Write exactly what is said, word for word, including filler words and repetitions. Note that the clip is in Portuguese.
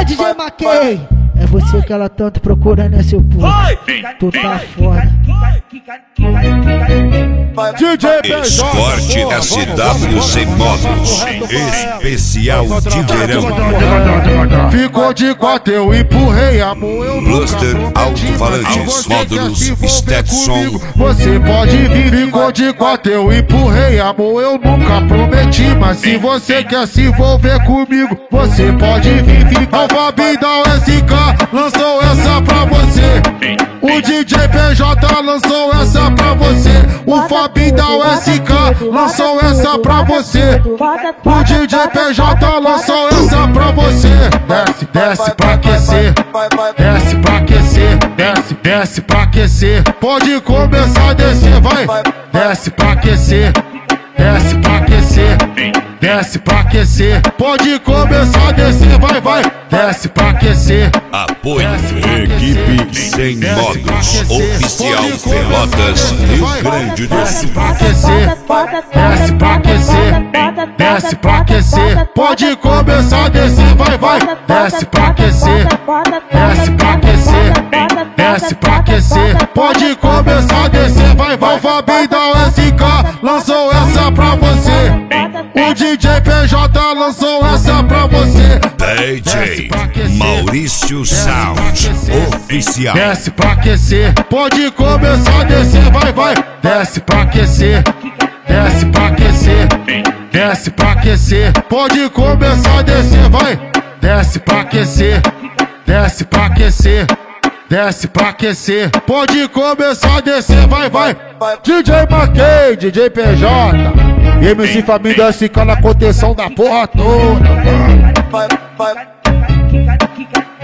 D J Maquei, é você que ela tanto procura, né, seu puto? Tu tá foda. D J Escorte S W C Modos, especial de verão. Ficou de quatro, eu empurrei, amor, eu Bluster alto-falantes, módulos Stetson. Você pode vir, ficou de quatro, eu empurrei, amor, eu nunca prometi. Mas se você quer se envolver comigo, você pode vir, vir. O Fabinho da S K lançou essa pra você. O D J P J lançou essa pra você. O Fabinho da S K lançou essa pra você. O D J P J lançou essa pra você. Desce, desce pra aquecer. Desce pra aquecer. Desce, desce pra aquecer. Pode começar a descer, vai. Desce pra aquecer. Desce pra aquecer. Desce pra aquecer. Pode começar a descer, vai, vai. Desce pra aquecer. Apoio Equipe Sem Modos, oficial Pelotas, Rio Grande do Sul. Desce pra aquecer. Desce pra aquecer. Desce pra aquecer. Pode começar a descer, vai, vai. Desce pra aquecer. Desce pra aquecer. Desce pra aquecer. Pode começar a descer, vai, vai. O Fabinho da S K lançou essa pra você. O D J P J lançou essa pra você. D J Maurício Sound, oficial. Desce pra aquecer. Pode começar a descer, vai, vai. Desce pra aquecer. Desce pra aquecer. Desce pra aquecer. Pode começar a descer, vai. Desce pra aquecer. Desce pra aquecer. Desce pra aquecer. Pode começar a descer, vai, vai. D J Maquei, D J P J, M C Fabinho da S K na contenção da porra toda.